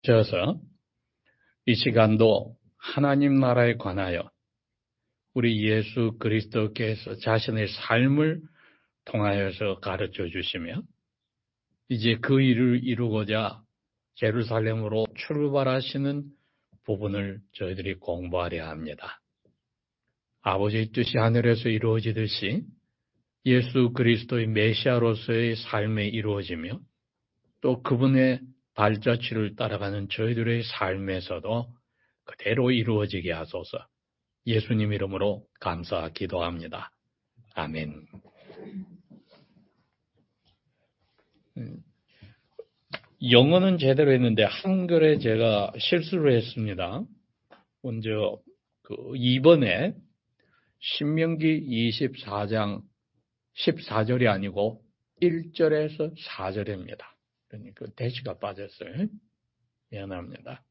저서 이 시간도 하나님 나라에 관하여 우리 예수 그리스도께서 자신의 삶을 통하여서 가르쳐 주시며 이제 그 일을 이루고자 예루살렘으로 출발하시는 부분을 저희들이 공부하려 합니다. 아버지의 뜻이 하늘에서 이루어지듯이 예수 그리스도의 메시아로서의 삶에 이루어지며 또 그분의 발자취를 따라가는 저희들의 삶에서도 그대로 이루어지게 하소서. 예수님 이름으로 감사 기도합니다. 아멘. 영어는 제대로 했는데 한글에 제가 실수를 했습니다. 먼저 2번에 신명기 24장 14절이 아니고 1절에서 4절입니다. 그러니까 대시가 빠졌어요. 미안합니다.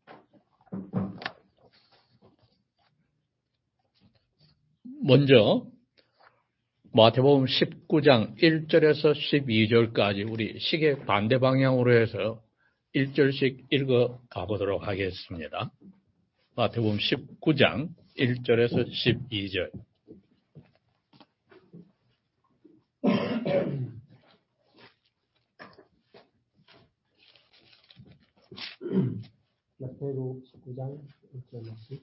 먼저 마태복음 19장 1절에서 12절까지 우리 시계 반대 방향으로 해서 1절씩 읽어 가보도록 하겠습니다. 마태복음 19장 1절에서 12절. 마태복음 19장 1절 말씀.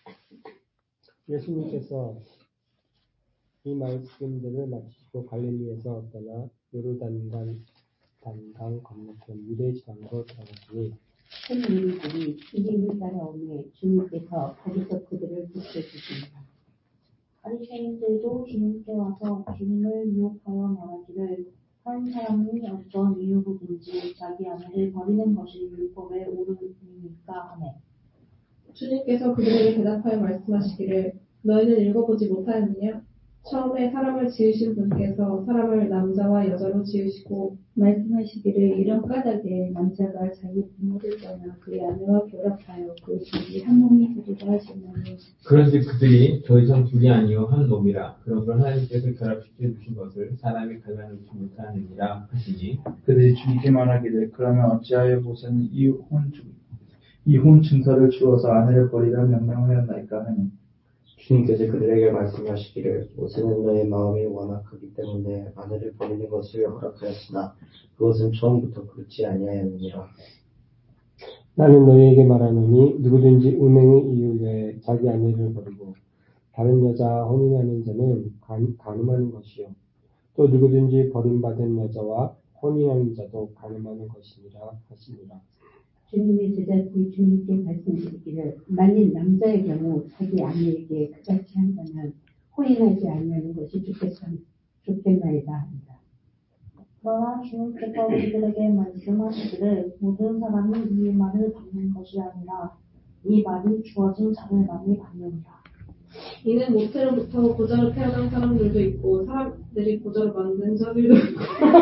예수님께서 이 말씀들을 마치시고 갈릴리에서 떠나 요르단강 건너편 유대 지방으로 들어가시니 큰 무리들이 주님을 따라오매 주님께서 거기서 그들을 붙여주십니다. 바리새인들도 주님께 와서 주님을 유혹하여 말하기를 한 사람이 어떤 이유로든지 자기 아내를 버리는 것이 율법에 옳으니까 하매 주님께서 그들에게 대답하여 말씀하시기를 너희는 읽어보지 못하였느냐? 처음에 사람을 지으신 분께서 사람을 남자와 여자로 지으시고 말씀하시기를 이런 까닭에 남자가 자기 부모를 떠나 그의 아내와 결합하여 그 둘이 한 몸이 되리라 하시나니 그런즉 그들이 더 이상 둘이 아니요 한 몸이라 그러므로 하나님께서 결합시켜 주신 것을 사람이 갈라놓지 못하느니라 하시니 그들이 주님께 말하기를 그러면 어찌하여 무슨 이혼 증서를 주어서 아내를 버리라 명령하였나이까 하니 주님께서 그들에게 말씀하시기를 모세는 너의 마음이 완악하기 때문에 아내를 버리는 것을 허락하였으나 그것은 처음부터 그렇지 아니하였느니라. 나는 너희에게 말하노니 누구든지 음행의 이유 외에 자기 아내를 버리고 다른 여자와 혼인하는 자는 간음하는 것이요 또 누구든지 버림받은 여자와 혼인하는 자도 간음하는 것이니라 하시니라. 주님의 제자들이 주님께 말씀드리기를 만일 남자의 경우 자기 아내에게 그같이 한다면 혼인하지 아니하는 것이 좋겠나이다 합니다. 그러나 주님께서 그들에게 말씀하시기를 모든 사람이 이 말을 받는 것이 아니라 이 말이 주어진 자들만이 받느니라. 이는 모태로부터 고자로 태어난 사람들도 있고 사람들이 고자로 만든 자들도 있고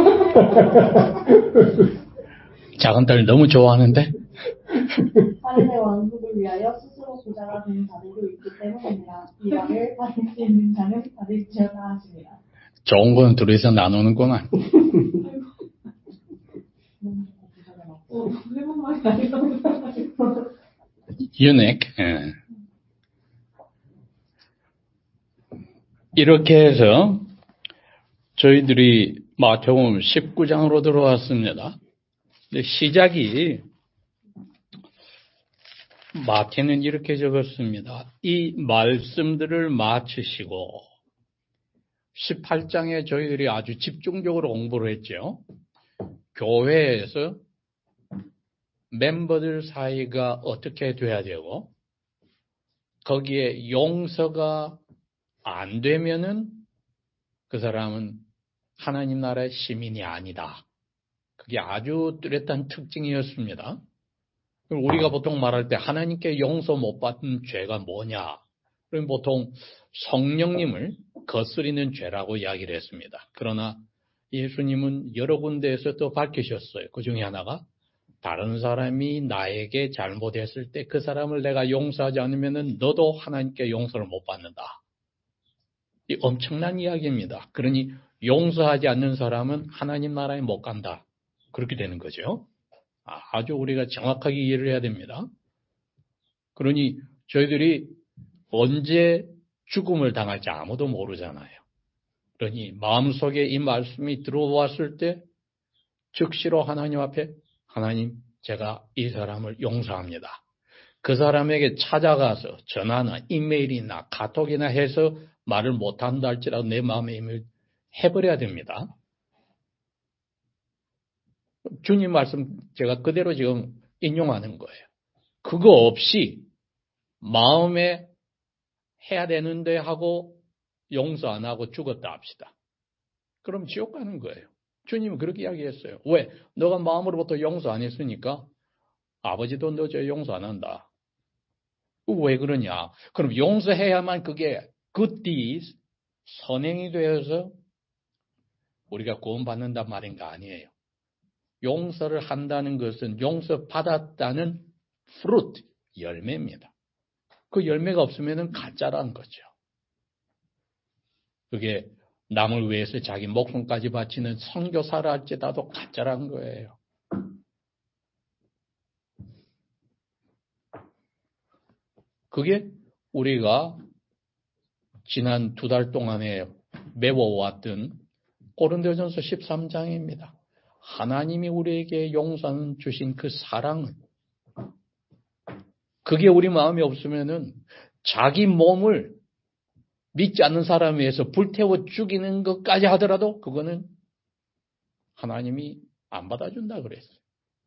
작은 딸 너무 좋아하는데? 하늘의 왕국을 위하여 스스로 고자가 된 자들도 있기 때문이라. 이 말을 받을 수 있는 자는 받을지어다 하시니라. 좋은 건 둘이서 나누는구만. 유닉. 이렇게 해서 저희들이 마태복음 19장으로 들어왔습니다. 근데 시작이 마태는 이렇게 적었습니다. 이 말씀들을 마치시고 18장에 저희들이 아주 집중적으로 공부를 했죠. 교회에서 멤버들 사이가 어떻게 돼야 되고 거기에 용서가 안 되면은 그 사람은 하나님 나라의 시민이 아니다. 그게 아주 뚜렷한 특징이었습니다. 우리가 보통 말할 때 하나님께 용서 못 받은 죄가 뭐냐? 그럼 보통 성령님을 거스리는 죄라고 이야기를 했습니다. 그러나 예수님은 여러 군데에서 또 밝히셨어요. 그 중에 하나가 다른 사람이 나에게 잘못했을 때 그 사람을 내가 용서하지 않으면 너도 하나님께 용서를 못 받는다. 이 엄청난 이야기입니다. 그러니 용서하지 않는 사람은 하나님 나라에 못 간다. 그렇게 되는 거죠. 아주 우리가 정확하게 이해를 해야 됩니다. 그러니 저희들이 언제 죽음을 당할지 아무도 모르잖아요. 그러니 마음속에 이 말씀이 들어왔을 때 즉시로 하나님 앞에 하나님 제가 이 사람을 용서합니다. 그 사람에게 찾아가서 전화나 이메일이나 카톡이나 해서 말을 못한다 할지라도 내 마음의 힘을 해버려야 됩니다. 주님 말씀 제가 그대로 지금 인용하는 거예요. 그거 없이 마음에 해야 되는데 하고 용서 안 하고 죽었다 합시다. 그럼 지옥 가는 거예요. 주님은 그렇게 이야기했어요. 왜? 너가 마음으로부터 용서 안 했으니까 아버지도 너 저 용서 안 한다. 왜 그러냐? 그럼 용서해야만 그게 good deeds, 선행이 되어서 우리가 구원받는단 말인가? 아니에요. 용서를 한다는 것은 용서받았다는 fruit, 열매입니다. 그 열매가 없으면 가짜라는 거죠. 그게 남을 위해서 자기 목숨까지 바치는 선교사라 할지라도 가짜라는 거예요. 그게 우리가 지난 2달 동안에 메워왔던 고린도전서 13장입니다. 하나님이 우리에게 용서 주신 그 사랑은 그게 우리 마음에 없으면은 자기 몸을 믿지 않는 사람에 의해서 불태워 죽이는 것까지 하더라도 그거는 하나님이 안 받아준다 그랬어요.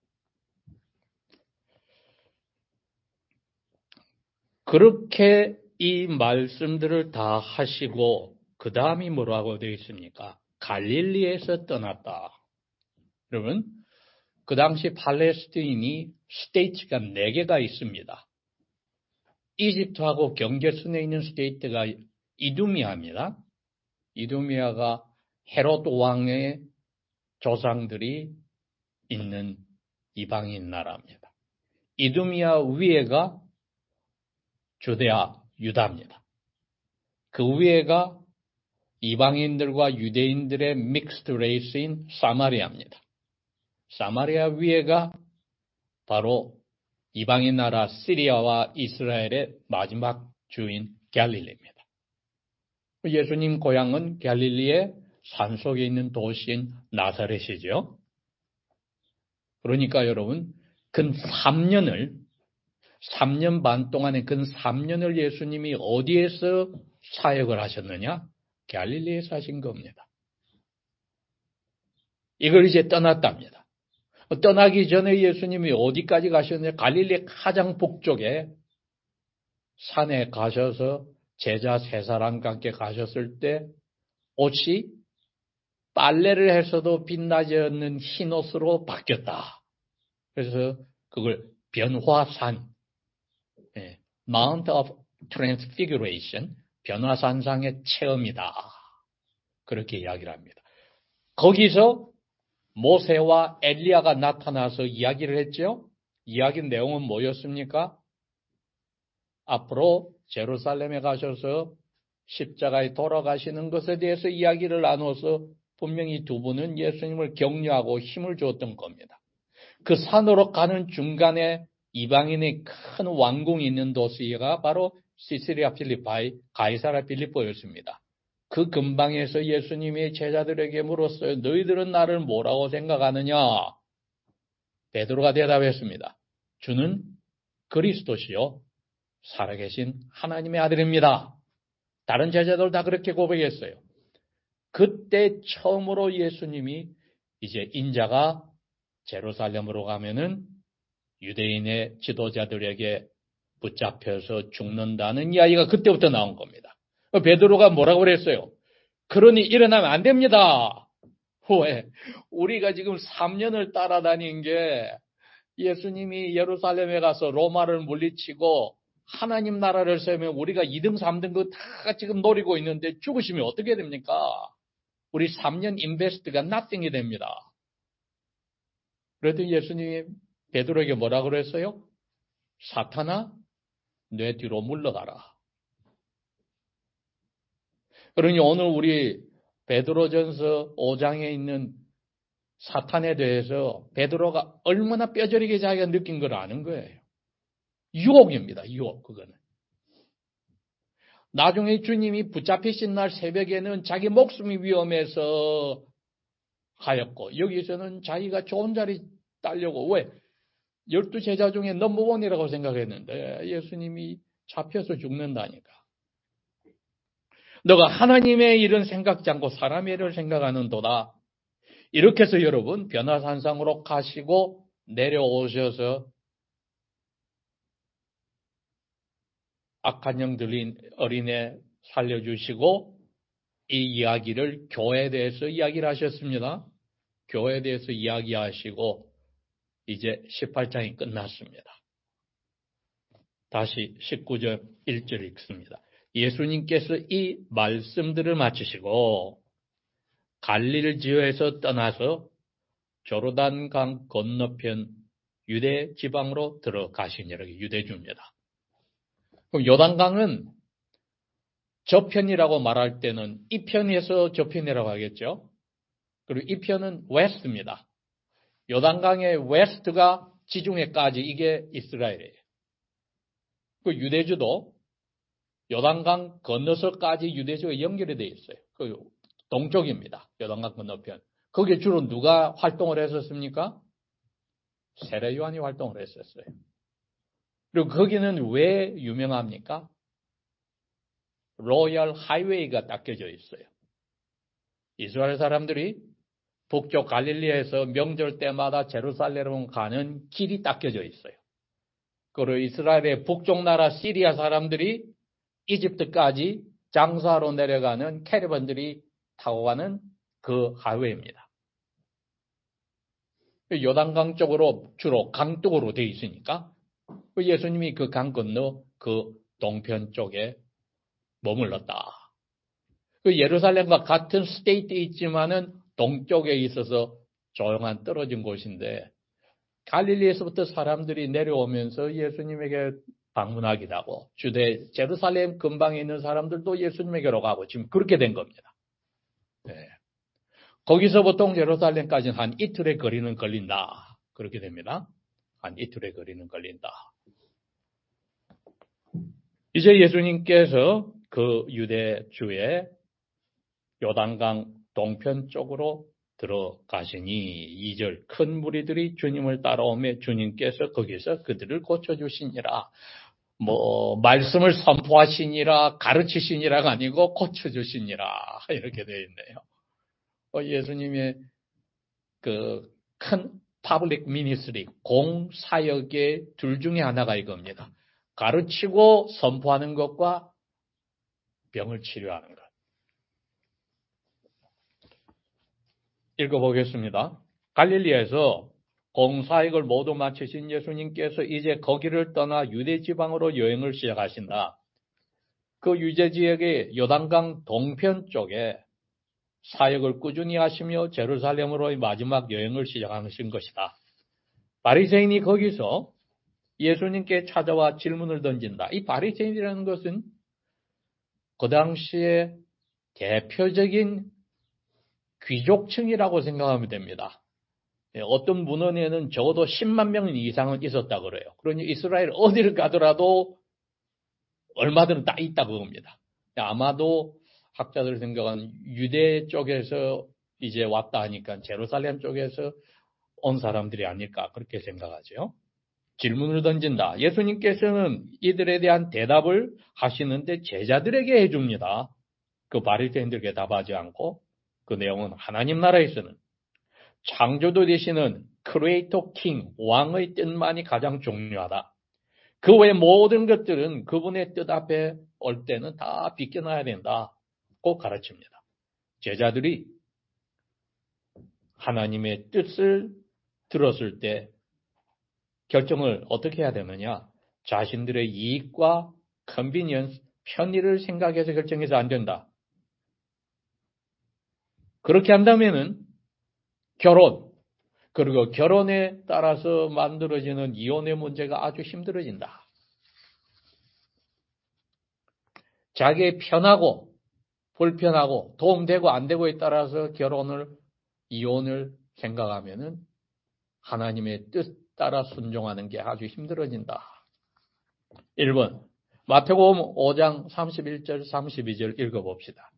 그렇게 이 말씀들을 다 하시고 그 다음이 뭐라고 되어 있습니까? 갈릴리에서 떠났다. 여러분, 그 당시 팔레스타인이 스테이트가 4개가 있습니다. 이집트하고 경계선에 있는 스테이트가 이두미아입니다. 이두미아가 헤롯 왕의 조상들이 있는 이방인 나라입니다. 이두미아 위에가 주데아, 유다입니다. 그 위에가 이방인들과 유대인들의 믹스드 레이스인 사마리아입니다. 사마리아 위에가 바로 이방인 나라 시리아와 이스라엘의 마지막 주인 갈릴리입니다. 예수님 고향은 갈릴리의 산속에 있는 도시인 나사렛이죠. 그러니까 여러분, 근 3년 반 동안에 근 3년을 예수님이 어디에서 사역을 하셨느냐? 갈릴리에서 하신 겁니다. 이걸 이제 떠났답니다. 떠나기 전에 예수님이 어디까지 가셨느냐? 갈릴리 가장 북쪽에 산에 가셔서 제자 3사람과 함께 가셨을 때 옷이 빨래를 해서도 빛나지 않는 흰 옷으로 바뀌었다. 그래서 그걸 변화산, Mount of Transfiguration, 변화산상의 체험이다. 그렇게 이야기를 합니다. 거기서 모세와 엘리야가 나타나서 이야기를 했죠. 이야기 내용은 뭐였습니까? 앞으로 제루살렘에 가셔서 십자가에 돌아가시는 것에 대해서 이야기를 나눠서 분명히 2분은 예수님을 격려하고 힘을 주었던 겁니다. 그 산으로 가는 중간에 이방인의 큰 왕궁이 있는 도시가 바로 시스리아 필리파이, 가이사라 필리포였습니다. 그 근방에서 예수님이 제자들에게 물었어요. 너희들은 나를 뭐라고 생각하느냐? 베드로가 대답했습니다. 주는 그리스도시요 살아계신 하나님의 아들입니다. 다른 제자들 다 그렇게 고백했어요. 그때 처음으로 예수님이 이제 인자가 제루살렘으로 가면은 유대인의 지도자들에게 붙잡혀서 죽는다는 이야기가 그때부터 나온 겁니다. 베드로가 뭐라고 그랬어요? 그러니 일어나면 안 됩니다. 왜? 우리가 지금 3년을 따라다닌 게 예수님이 예루살렘에 가서 로마를 물리치고 하나님 나라를 세우면 우리가 2등, 3등 그거 다 지금 노리고 있는데 죽으시면 어떻게 됩니까? 우리 3년 인베스트가 nothing이 됩니다. 그래도 예수님이 베드로에게 뭐라고 그랬어요? 사탄아, 내 뒤로 물러가라. 그러니 오늘 우리 베드로전서 5장에 있는 사탄에 대해서 베드로가 얼마나 뼈저리게 자기가 느낀 걸 아는 거예요. 유혹입니다. 유혹, 그거는. 나중에 주님이 붙잡히신 날 새벽에는 자기 목숨이 위험해서 하였고, 여기서는 자기가 좋은 자리 따려고, 왜? 12제자 중에 넘버원이라고 생각했는데 예수님이 잡혀서 죽는다니까. 너가 하나님의 일은 생각지 않고 사람의 일을 생각하는 도다. 이렇게 해서 여러분 변화산상으로 가시고 내려오셔서 악한 영 들린 어린애 살려주시고 이 이야기를 교회에 대해서 이야기를 하셨습니다. 교회에 대해서 이야기하시고 이제 18장이 끝났습니다. 다시 19절 1절 읽습니다. 예수님께서 이 말씀들을 마치시고 갈릴 지역에서 떠나서 조르단강 건너편 유대 지방으로 들어가시니라. 유대주입니다. 그럼 요단강은 저편이라고 말할 때는 이 편에서 저편이라고 하겠죠. 그리고 이 편은 웨스트입니다. 요단강의 웨스트가 지중해까지 이게 이스라엘이에요. 그 유대주도 요단강 건너서까지 유대주가 연결이 되어 있어요. 그 동쪽입니다. 요단강 건너편. 거기에 주로 누가 활동을 했었습니까? 세례 요한이 활동을 했었어요. 그리고 거기는 왜 유명합니까? 로열 하이웨이가 닦여져 있어요. 이스라엘 사람들이 북쪽 갈릴리에서 명절 때마다 제루살렘으로 가는 길이 닦여져 있어요. 그리고 이스라엘의 북쪽 나라 시리아 사람들이 이집트까지 장사로 내려가는 캐리건들이 타고 가는 그 하이웨이입니다. 요단강 쪽으로 주로 강둑으로 되어 있으니까 예수님이 그 강 건너 그 동편 쪽에 머물렀다. 그 예루살렘과 같은 스테이트에 있지만은 동쪽에 있어서 조용한 떨어진 곳인데 갈릴리에서부터 사람들이 내려오면서 예수님에게 방문하기도 하고 주대 제루살렘 근방에 있는 사람들도 예수님에게로 가고 지금 그렇게 된 겁니다. 네. 거기서 보통 예루살렘까지는 한 이틀의 거리는 걸린다. 그렇게 됩니다. 한 이틀의 거리는 걸린다. 이제 예수님께서 그 유대주의 요단강 동편 쪽으로 들어가시니 2절 큰 무리들이 주님을 따라오며 주님께서 거기서 그들을 고쳐주시니라. 말씀을 선포하시니라 가르치시니라가 아니고 고쳐주시니라 이렇게 되어 있네요. 예수님의 그 큰 파블릭 미니스트리 공사역의 둘 중에 하나가 이겁니다. 가르치고 선포하는 것과 병을 치료하는 것. 읽어보겠습니다. 갈릴리에서 공사역을 모두 마치신 예수님께서 이제 거기를 떠나 유대 지방으로 여행을 시작하신다. 그 유대 지역의 요단강 동편 쪽에 사역을 꾸준히 하시며 제루살렘으로의 마지막 여행을 시작하신 것이다. 바리새인이 거기서 예수님께 찾아와 질문을 던진다. 이 바리새인이라는 것은 그 당시에 대표적인 귀족층이라고 생각하면 됩니다. 어떤 문헌에는 적어도 10만 명 이상은 있었다 그래요. 그러니 이스라엘 어디를 가더라도 얼마든 다 있다고 합니다. 아마도 학자들 생각은 유대 쪽에서 이제 왔다 하니까 제루살렘 쪽에서 온 사람들이 아닐까 그렇게 생각하죠. 질문을 던진다. 예수님께서는 이들에 대한 대답을 하시는데 제자들에게 해줍니다. 그 바리새인들에게 답하지 않고 그 내용은 하나님 나라에서는 창조주 되시는 크리에이터 킹, 왕의 뜻만이 가장 중요하다. 그 외의 모든 것들은 그분의 뜻 앞에 올 때는 다 비껴놔야 된다. 꼭 가르칩니다. 제자들이 하나님의 뜻을 들었을 때 결정을 어떻게 해야 되느냐? 자신들의 이익과 컨비니언스, 편의를 생각해서 결정해서 안 된다. 그렇게 한다면은 결혼, 그리고 결혼에 따라서 만들어지는 이혼의 문제가 아주 힘들어진다. 자기의 편하고 불편하고 도움되고 안 되고에 따라서 이혼을 생각하면은 하나님의 뜻 따라 순종하는 게 아주 힘들어진다. 1번 마태복음 5장 31절 32절 읽어봅시다.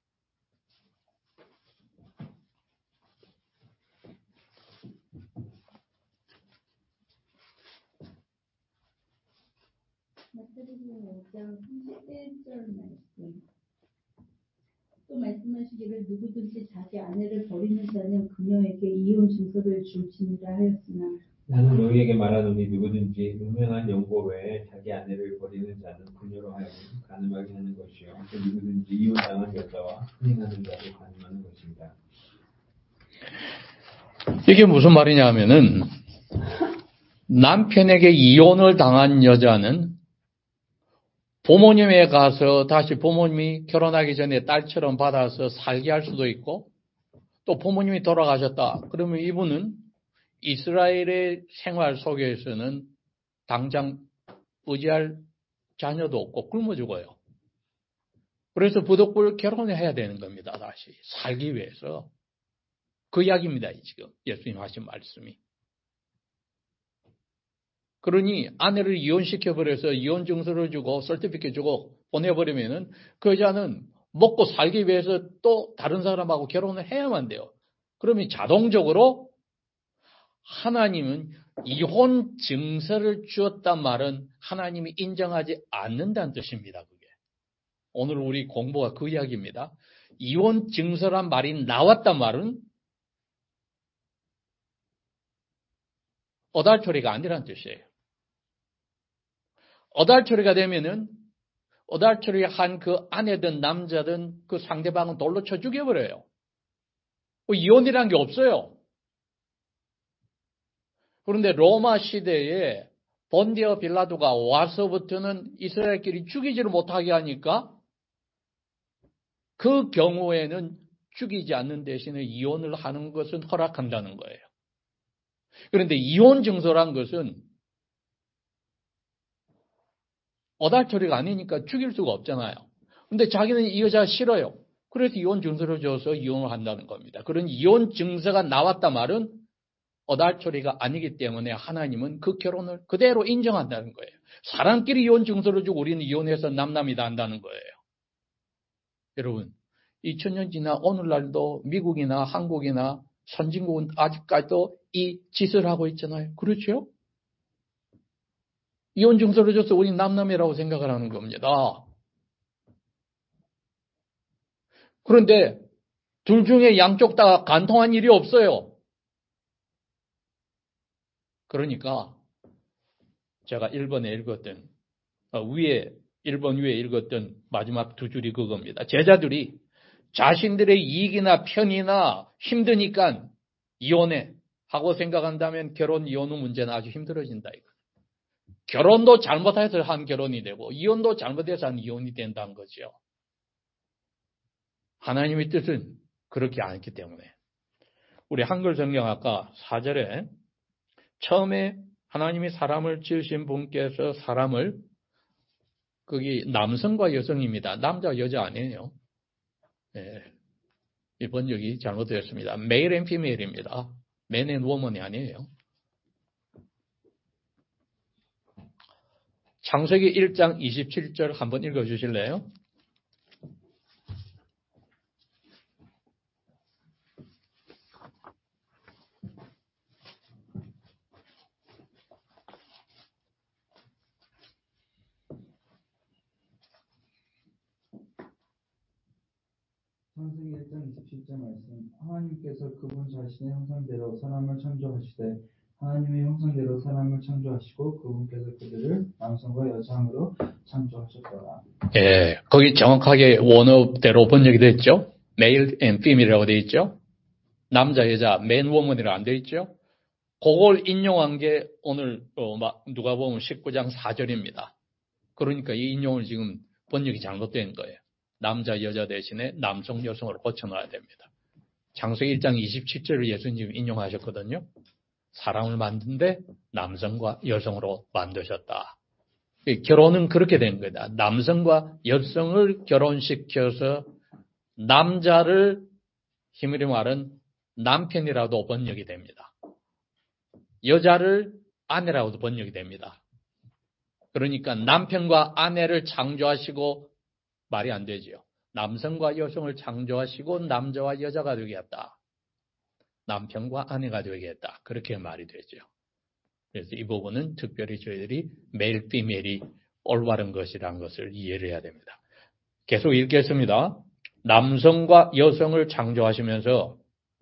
마태복음 5장 31절 말씀. 또 말씀하시기를 누구든지 자기 아내를 버리는 자는 그녀에게 이혼 증서를 줄지니라 하였으나 나는 너희에게 말하노니 누구든지 분명한 연고 외에 자기 아내를 버리는 자는 그녀로 하여금 간음하게 하는 것이요 또 누구든지 이혼당한 여자와 혼인하는 자도 간음하는 것입니다. 이게 무슨 말이냐 하면은 남편에게 이혼을 당한 여자는 부모님에 가서 다시 부모님이 결혼하기 전에 딸처럼 받아서 살게 할 수도 있고 또 부모님이 돌아가셨다. 그러면 이분은 이스라엘의 생활 속에서는 당장 의지할 자녀도 없고 굶어 죽어요. 그래서 부득불 결혼을 해야 되는 겁니다. 다시 살기 위해서. 그 이야기입니다. 지금 예수님 하신 말씀이. 그러니 아내를 이혼시켜버려서 이혼 증서를 주고 서티피케트 주고 보내버리면은 그 여자는 먹고 살기 위해서 또 다른 사람하고 결혼을 해야만 돼요. 그러면 자동적으로 하나님은 이혼 증서를 주었단 말은 하나님이 인정하지 않는다는 뜻입니다. 그게. 오늘 우리 공부가 그 이야기입니다. 이혼 증서란 말이 나왔단 말은 어달처리가 아니라는 뜻이에요. 어달처리가 되면은 어달처리 한 그 아내든 남자든 그 상대방은 돌로 쳐 죽여버려요. 이혼이라는 게 없어요. 그런데 로마 시대에 본디어 빌라도가 와서부터는 이스라엘끼리 죽이지를 못하게 하니까 그 경우에는 죽이지 않는 대신에 이혼을 하는 것은 허락한다는 거예요. 그런데 이혼 증서란 것은 어달처리가 아니니까 죽일 수가 없잖아요. 근데 자기는 이 여자 싫어요. 그래서 이혼 증서를 줘서 이혼을 한다는 겁니다. 그런 이혼 증서가 나왔단 말은 어달처리가 아니기 때문에 하나님은 그 결혼을 그대로 인정한다는 거예요. 사람끼리 이혼 증서를 주고 우리는 이혼해서 남남이다 한다는 거예요. 여러분 2000년 지나 오늘날도 미국이나 한국이나 선진국은 아직까지도 이 짓을 하고 있잖아요. 그렇죠? 이혼 증서를 줘서 우리 남남이라고 생각을 하는 겁니다. 그런데 둘 중에 양쪽 다 간통한 일이 없어요. 그러니까 제가 1번에 읽었던 위에 1번 위에 읽었던 마지막 두 줄이 그겁니다. 제자들이 자신들의 이익이나 편이나 힘드니까 이혼해 하고 생각한다면 결혼 이혼 후 문제는 아주 힘들어진다 이거. 결혼도 잘못해서 한 결혼이 되고 이혼도 잘못해서 한 이혼이 된다는 거죠. 하나님의 뜻은 그렇게 않기 때문에 우리 한글 성경 아까 4절에 처음에 하나님이 사람을 지으신 분께서 사람을 거기 남성과 여성입니다. 남자 여자 아니에요. 네. 이 번역이 잘못되었습니다. male and female입니다. man and woman이 아니에요. 창세기 1장 27절 한번 읽어주실래요? 창세기 1장 27절 말씀. 하나님께서 그분 자신의 형상대로 사람을 창조하시되 하나님의 형상대로 사람을 창조하시고 그분께서 그들을 남성과 여성으로 창조하셨더라. 예, 거기 정확하게 원어대로 번역이 됐죠. male and female이라고 되어 있죠. 남자 여자 man woman이라고 안 되어 있죠. 그걸 인용한 게 오늘 누가복음 19장 4절입니다. 그러니까 이 인용을 지금 번역이 잘못된 거예요. 남자 여자 대신에 남성 여성으로 고쳐놔야 됩니다. 창세기 1장 27절을 예수님이 인용하셨거든요. 사람을 만든데 남성과 여성으로 만드셨다. 결혼은 그렇게 된 거다. 남성과 여성을 결혼시켜서 남자를 힘으로 말은 남편이라도 번역이 됩니다. 여자를 아내라고도 번역이 됩니다. 그러니까 남편과 아내를 창조하시고 말이 안 되죠. 남성과 여성을 창조하시고 남자와 여자가 되겠다. 남편과 아내가 되겠다. 그렇게 말이 되죠. 그래서 이 부분은 특별히 저희들이 메일, 피메일이 올바른 것이라는 것을 이해를 해야 됩니다. 계속 읽겠습니다. 남성과 여성을 창조하시면서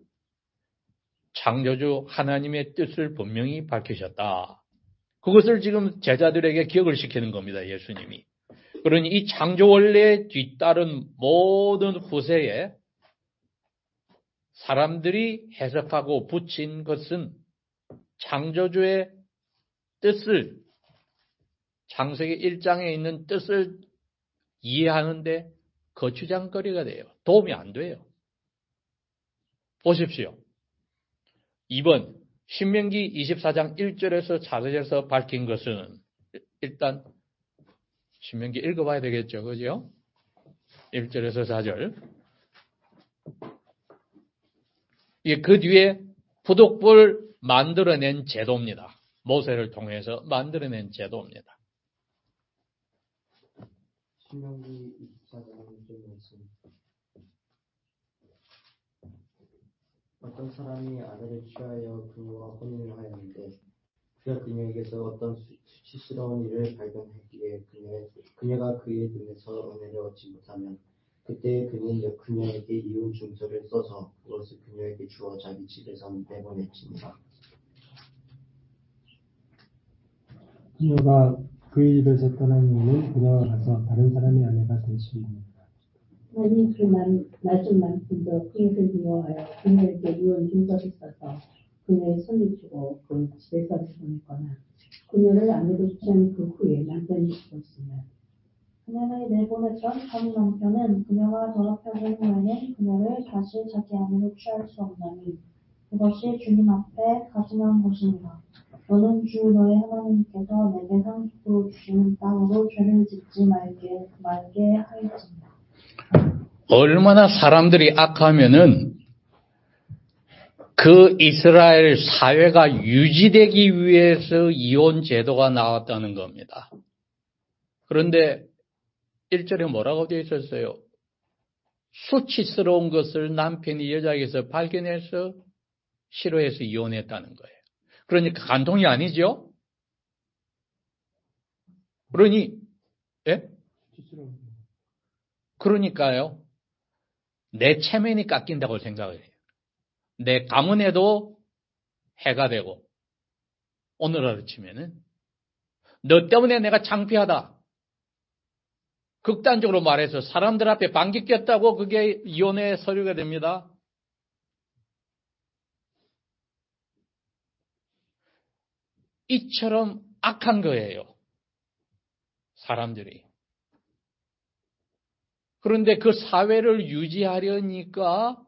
창조주 하나님의 뜻을 분명히 밝히셨다. 그것을 지금 제자들에게 기억을 시키는 겁니다. 예수님이. 그러니 이 창조 원리에 뒤따른 모든 후세에 사람들이 해석하고 붙인 것은 창조주의 뜻을, 창세기 1장에 있는 뜻을 이해하는데 거추장거리가 돼요. 도움이 안 돼요. 보십시오. 2번 신명기 24장 1절에서 4절에서 밝힌 것은 일단 신명기 읽어봐야 되겠죠. 그죠? 1절에서 4절. 그 뒤에 부독불 만들어낸 제도입니다. 모세를 통해서 만들어낸 제도입니다. 신명기 24장 1절 말씀. 어떤 사람이 아내를 취하여 그와 혼인을 하였는데 그가 그녀에게서 어떤 수치스러운 일을 발견하기에 그녀가 그의 눈에서 은혜를 얻지 못하면 그때 그는 그녀에게 이혼 증서를 써서 그것을 그녀에게 주어 자기 집에서 내보냈습니다. 그녀가 그의 집에서 떠난 이유는 그녀가 가서 다른 사람의 아내가 될 수 있습니다. 만일 그 낮은 남편도 그녀를 미워하여 그녀에게 이혼 증서를 써서 그녀의 손을 주고 그 집에서 내보냈거나 그녀를 아내로 취한 그 후에 남편이 죽었으면 그녀를 내보냈던 전 남편은 그녀가 더럽혀진 후에는 그녀를 다시 자기 아내로 취할 수 없나니 그것이 주님 앞에 가증한 것입니다. 너는 주 너의 하나님께서 내게 상속으로 주시는 땅으로 죄를 짓지 말게 하였습니다. 얼마나 사람들이 악하면은 그 이스라엘 사회가 유지되기 위해서 이혼 제도가 나왔다는 겁니다. 그런데 1절에 뭐라고 되어 있었어요? 수치스러운 것을 남편이 여자에게서 발견해서 싫어해서 이혼했다는 거예요. 그러니까 간통이 아니죠? 그러니까요. 내 체면이 깎인다고 생각을 해요. 내 가문에도 해가 되고, 오늘날로 치면은, 너 때문에 내가 창피하다. 극단적으로 말해서 사람들 앞에 방귀 꼈다고 그게 이혼의 서류가 됩니다. 이처럼 악한 거예요. 사람들이. 그런데 그 사회를 유지하려니까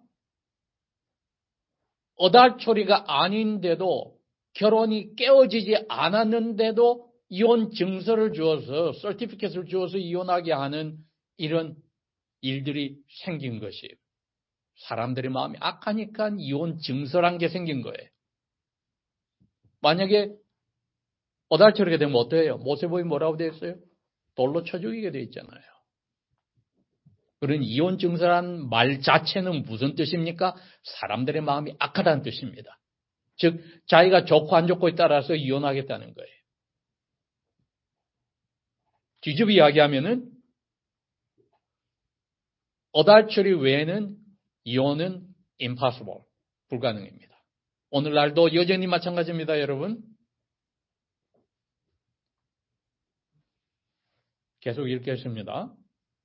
어달초리가 아닌데도 결혼이 깨어지지 않았는데도 이혼 증서를 주어서 서티피켓을 주어서 이혼하게 하는 이런 일들이 생긴 것이에요. 사람들의 마음이 악하니까 이혼 증서란 게 생긴 거예요. 만약에 어달초리가 되면 어때요? 모세보이 뭐라고 되어 있어요? 돌로 쳐 죽이게 되어 있잖아요. 그런 이혼 증서란 말 자체는 무슨 뜻입니까? 사람들의 마음이 악하다는 뜻입니다. 즉 자기가 좋고 안 좋고에 따라서 이혼하겠다는 거예요. 뒤집어 이야기하면은 어달처리 외에는 이혼은 impossible, 불가능입니다. 오늘날도 여전히 마찬가지입니다, 여러분. 계속 읽겠습니다.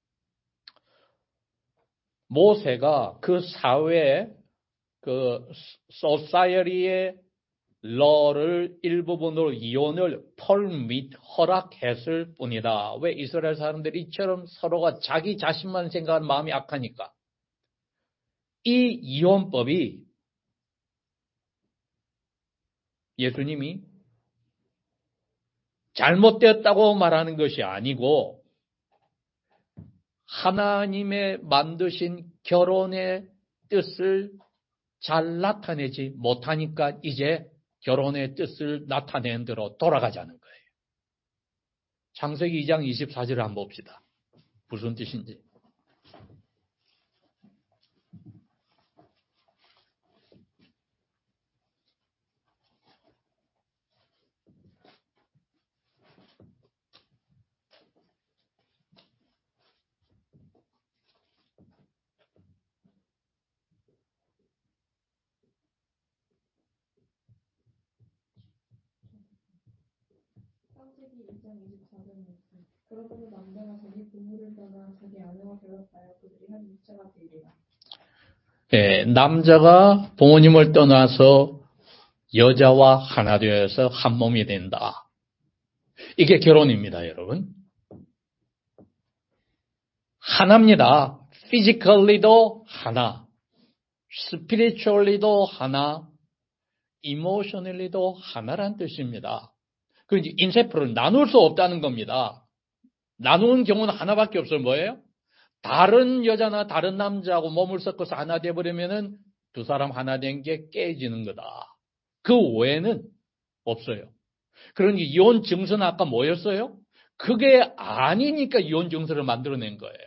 모세가 그 사회의 그 society의 law를 일부분으로 이혼을 permit, 허락했을 뿐이다. 왜 이스라엘 사람들이 이처럼 서로가 자기 자신만 생각하는 마음이 악하니까. 이 이혼법이 예수님이 잘못되었다고 말하는 것이 아니고 하나님의 만드신 결혼의 뜻을 잘 나타내지 못하니까 이제 결혼의 뜻을 나타낸 대로 돌아가자는 거예요. 창세기 2장 24절을 한번 봅시다. 무슨 뜻인지. 창세기 1장 24절 말씀. 그러므로 남자가 자기 부모를 떠나 자기 아내와 결합하여 그들이 한 육체가 되리라. 예, 남자가 부모님을 떠나서 여자와 하나 되어서 한 몸이 된다. 이게 결혼입니다, 여러분. 하나입니다. physically도 하나, spiritually도 하나, emotionally도 하나란 뜻입니다. 그 인세프를 나눌 수 없다는 겁니다. 나누는 경우는 하나밖에 없어요. 뭐예요? 다른 여자나 다른 남자하고 몸을 섞어서 하나 돼버리면은 두 사람 하나 된 게 깨지는 거다. 그 외에는 없어요. 그러니 이혼 증서는 아까 뭐였어요? 그게 아니니까 이혼 증서를 만들어낸 거예요.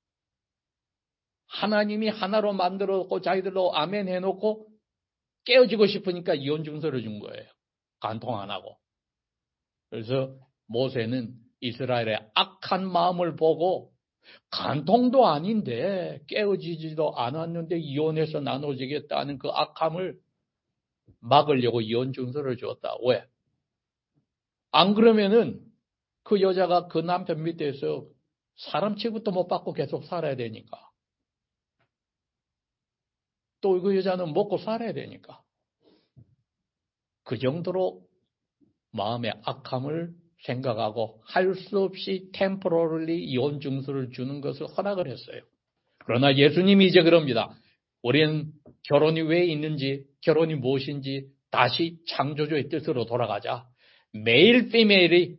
하나님이 하나로 만들어놓고 자기들로 아멘 해놓고 깨어지고 싶으니까 이혼 증서를 준 거예요. 간통 안 하고. 그래서 모세는 이스라엘의 악한 마음을 보고 간통도 아닌데 깨어지지도 않았는데 이혼해서 나눠지겠다는 그 악함을 막으려고 이혼 증서를 줬다. 왜? 안 그러면은 그 여자가 그 남편 밑에서 사람 취급도 못 받고 계속 살아야 되니까. 또 그 여자는 먹고 살아야 되니까. 그 정도로 마음의 악함을 생각하고 할 수 없이 템포럴리 이혼 증서를 주는 것을 허락을 했어요. 그러나 예수님이 이제 그럽니다. 우리는 결혼이 왜 있는지, 결혼이 무엇인지 다시 창조주의 뜻으로 돌아가자. 메일, 피메일이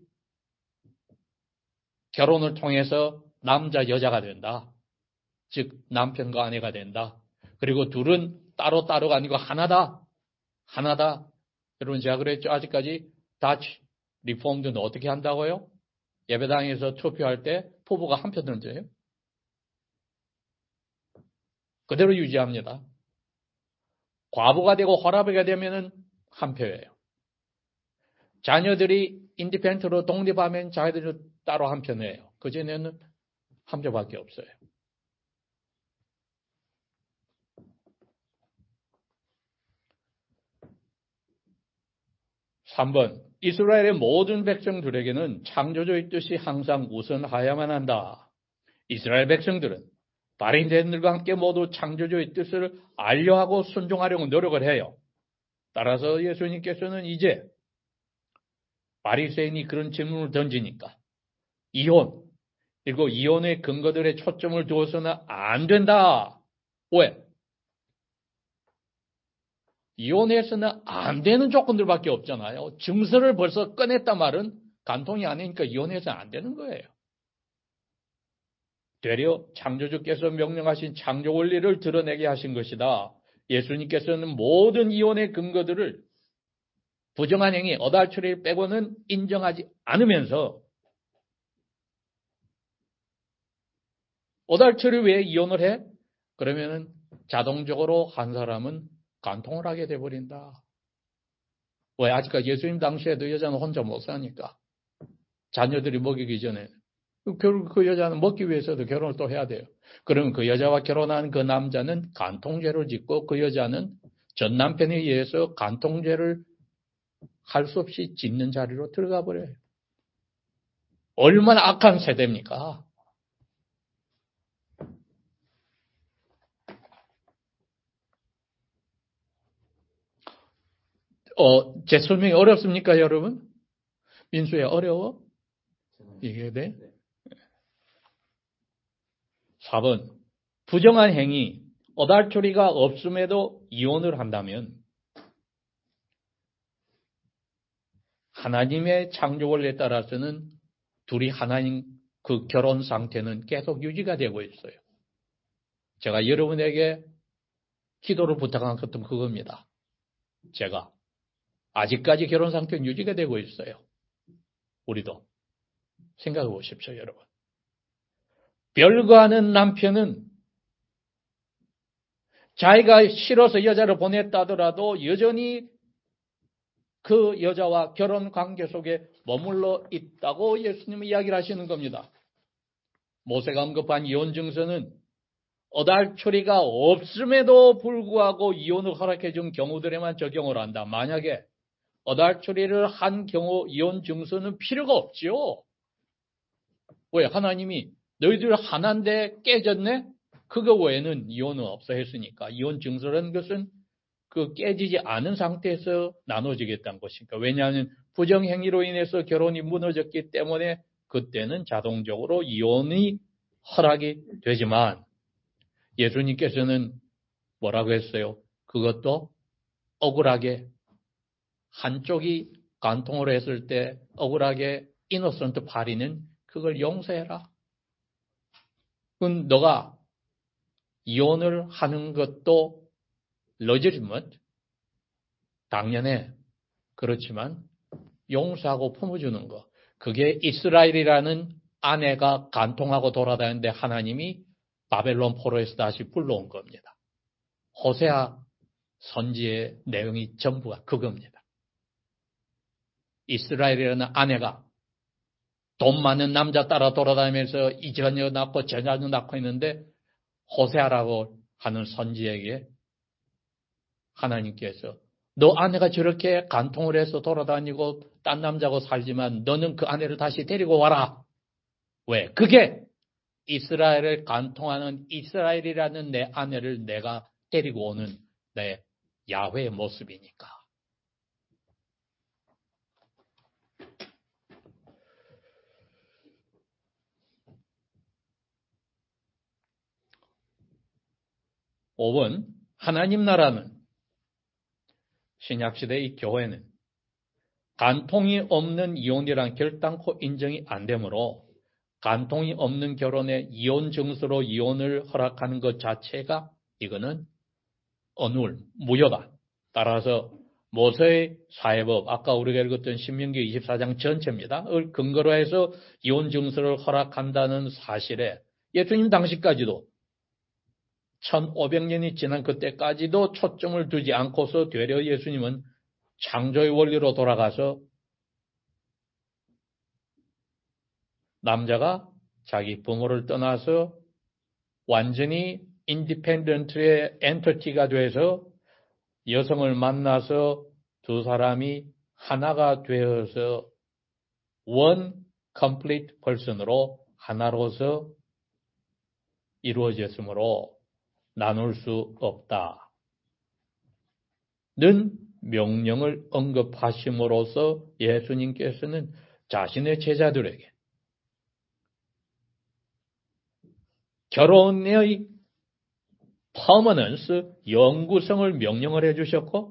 결혼을 통해서 남자, 여자가 된다. 즉 남편과 아내가 된다. 그리고 둘은 따로따로가 아니고 하나다. 하나다. 여러분 제가 그랬죠. 아직까지 다치 리폼드는 어떻게 한다고요? 예배당에서 투표할 때 후보가 한 표 던져요. 그대로 유지합니다. 과부가 되고 호라비가 되면은 한 표예요. 자녀들이 인디펜던트로 독립하면 자기들이 따로 한 표 내요. 그전에는 한 표밖에 없어요. 3번 이스라엘의 모든 백성들에게는 창조주의 뜻이 항상 우선하야만 한다. 이스라엘 백성들은 바리새인들과 함께 모두 창조주의 뜻을 알려하고 순종하려고 노력을 해요. 따라서 예수님께서는 이제 바리새인이 그런 질문을 던지니까 이혼, 그리고 이혼의 근거들의 초점을 두어서는 안 된다. 왜? 이혼해서는 안 되는 조건들밖에 없잖아요. 증서를 벌써 꺼냈단 말은 간통이 아니니까 이혼해서는 안 되는 거예요. 되려 창조주께서 명령하신 창조 원리를 드러내게 하신 것이다. 예수님께서는 모든 이혼의 근거들을 부정한 행위, 어달처리 빼고는 인정하지 않으면서 어달처리 왜 이혼을 해? 그러면은 자동적으로 한 사람은 간통을 하게 돼버린다. 왜? 아직까지 예수님 당시에도 여자는 혼자 못 사니까. 자녀들이 먹이기 전에. 결국 그 여자는 먹기 위해서도 결혼을 또 해야 돼요. 그러면 그 여자와 결혼한 그 남자는 간통죄를 짓고 그 여자는 전 남편에 의해서 간통죄를 할 수 없이 짓는 자리로 들어가 버려요. 얼마나 악한 세대입니까? 제 설명이 어렵습니까, 여러분? 민수야, 어려워? 이게 돼? 4번. 부정한 행위, 어달토리가 없음에도 이혼을 한다면 하나님의 창조 원리에 따라서는 둘이 하나님 그 결혼 상태는 계속 유지가 되고 있어요. 제가 여러분에게 기도를 부탁한 것도 그겁니다. 제가 아직까지 결혼 상태는 유지가 되고 있어요. 우리도 생각해 보십시오, 여러분. 별거 아닌 남편은 자기가 싫어서 여자를 보냈다더라도 여전히 그 여자와 결혼 관계 속에 머물러 있다고 예수님은 이야기를 하시는 겁니다. 모세가 언급한 이혼 증서는 어달초리가 없음에도 불구하고 이혼을 허락해 준 경우들에만 적용을 한다. 만약에 어달초리를 한 경우 이혼 증서는 필요가 없지요. 왜? 하나님이 너희들 하나인데 깨졌네? 그거 외에는 이혼은 없어 했으니까. 이혼 증서라는 것은 그 깨지지 않은 상태에서 나눠지겠다는 것이니까. 왜냐하면 부정행위로 인해서 결혼이 무너졌기 때문에 그때는 자동적으로 이혼이 허락이 되지만 예수님께서는 뭐라고 했어요? 그것도 억울하게 한쪽이 간통을 했을 때 억울하게 이노선트 파리는 그걸 용서해라. 그건 너가 이혼을 하는 것도 legitimate, 당연해. 그렇지만 용서하고 품어주는 거. 그게 이스라엘이라는 아내가 간통하고 돌아다니는데 하나님이 바벨론 포로에서 다시 불러온 겁니다. 호세아 선지의 내용이 전부가 그겁니다. 이스라엘이라는 아내가 돈 많은 남자 따라 돌아다니면서 이 자녀 낳고 저 자녀 낳고 있는데 호세아라고 하는 선지에게 하나님께서 너 아내가 저렇게 간통을 해서 돌아다니고 딴 남자하고 살지만 너는 그 아내를 다시 데리고 와라. 왜? 그게 이스라엘을 간통하는 이스라엘이라는 내 아내를 내가 데리고 오는 내 야훼의 모습이니까. (5번) 하나님 나라는 신약시대의 교회는 간통이 없는 이혼이란 결단코 인정이 안 되므로 간통이 없는 결혼에 이혼 증서로 이혼을 허락하는 것 자체가 이거는 언울, 무효다. 따라서 모세의 사회법, 아까 우리가 읽었던 신명기 24장 전체입니다. 을 근거로 해서 이혼 증서를 허락한다는 사실에 예수님 당시까지도 1500년이 지난 그때까지도 초점을 두지 않고서 되려 예수님은 창조의 원리로 돌아가서 남자가 자기 부모를 떠나서 완전히 인디펜던트의 엔터티가 돼서 여성을 만나서 두 사람이 하나가 되어서 one complete person으로 하나로서 이루어졌으므로 나눌 수 없다는 명령을 언급하심으로써 예수님께서는 자신의 제자들에게 결혼의 퍼머넌스, 영구성을 명령을 해주셨고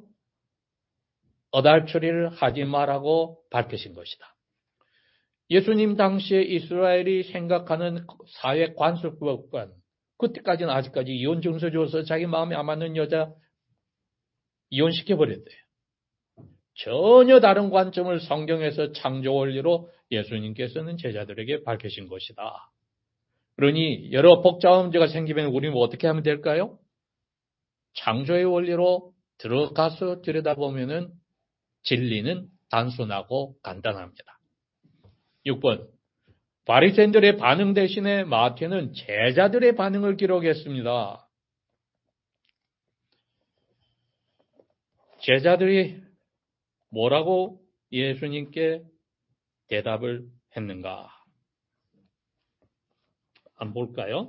어달초리를 하지 말라고 밝히신 것이다. 예수님 당시에 이스라엘이 생각하는 사회 관습법관, 그때까지는 아직까지 이혼 증서 줘서 자기 마음에 안 맞는 여자 이혼시켜버렸대요. 전혀 다른 관점을 성경에서 창조 원리로 예수님께서는 제자들에게 밝히신 것이다. 그러니 여러 복잡한 문제가 생기면 우리는 어떻게 하면 될까요? 창조의 원리로 들어가서 들여다보면 진리는 단순하고 간단합니다. 6번 바리새인들의 반응 대신에 마태는 제자들의 반응을 기록했습니다. 제자들이 뭐라고 예수님께 대답을 했는가? 한번 볼까요?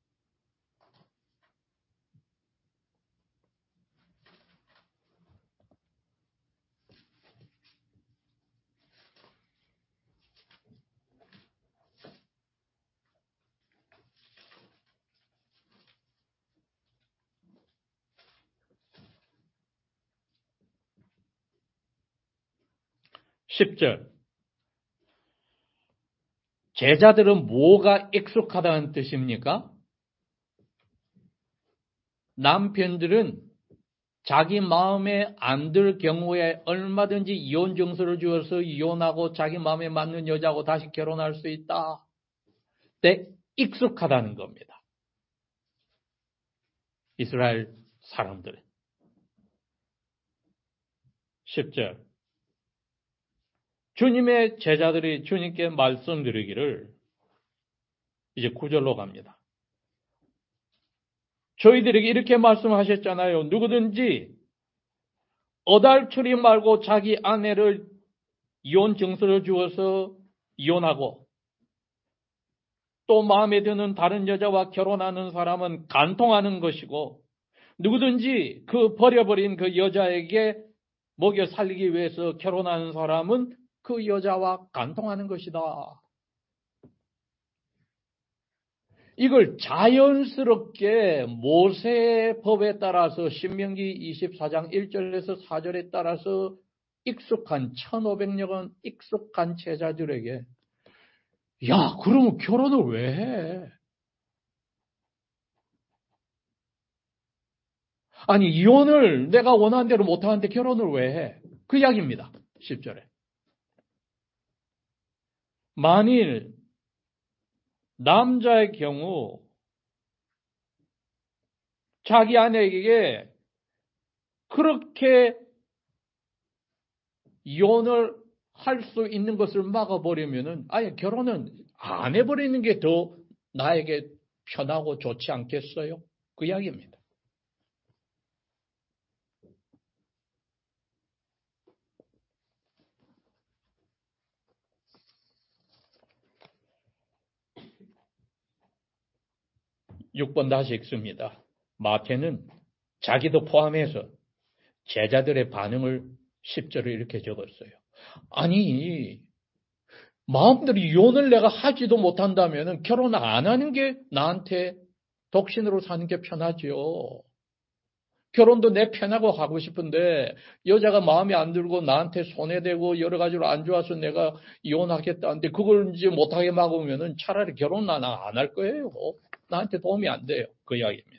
(10절) 제자들은 뭐가 익숙하다는 뜻입니까? 남편들은 자기 마음에 안 들 경우에 얼마든지 이혼 증서를 주어서 이혼하고 자기 마음에 맞는 여자하고 다시 결혼할 수 있다. 때 익숙하다는 겁니다. 이스라엘 사람들. 10절. 주님의 제자들이 주님께 말씀드리기를 이제 9절로 갑니다. 저희들에게 이렇게 말씀하셨잖아요. 누구든지 어달추리 말고 자기 아내를 이혼 증서를 주어서 이혼하고 또 마음에 드는 다른 여자와 결혼하는 사람은 간통하는 것이고 누구든지 그 버려버린 그 여자에게 먹여 살리기 위해서 결혼하는 사람은 그 여자와 간통하는 것이다. 이걸 자연스럽게 모세의 법에 따라서 신명기 24장 1절에서 4절에 따라서 익숙한 1500년 익숙한 제자들에게 야, 그러면 결혼을 왜 해? 아니, 이혼을 내가 원하는 대로 못하는데 결혼을 왜 해? 그 이야기입니다. 10절에. 만일 남자의 경우 자기 아내에게 그렇게 이혼을 할 수 있는 것을 막아버리면은 아예 결혼은 안 해버리는 게 더 나에게 편하고 좋지 않겠어요? 그 이야기입니다. (6번) 다시 읽습니다. 마태는 자기도 포함해서 제자들의 반응을 10절에 이렇게 적었어요. 아니, 마음대로 이혼을 내가 하지도 못한다면 결혼 안 하는 게 나한테 독신으로 사는 게 편하지요. 결혼도 내 편하고 하고 싶은데 여자가 마음에 안 들고 나한테 손해되고 여러 가지로 안 좋아서 내가 이혼하겠다는데 그걸 이제 못하게 막으면 차라리 결혼 안 할 거예요. 나한테 도움이 안 돼요. 그 이야기입니다.